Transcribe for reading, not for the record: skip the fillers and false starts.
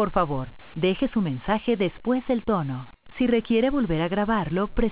Por favor, deje su mensaje después del tono. Si requiere volver a grabarlo,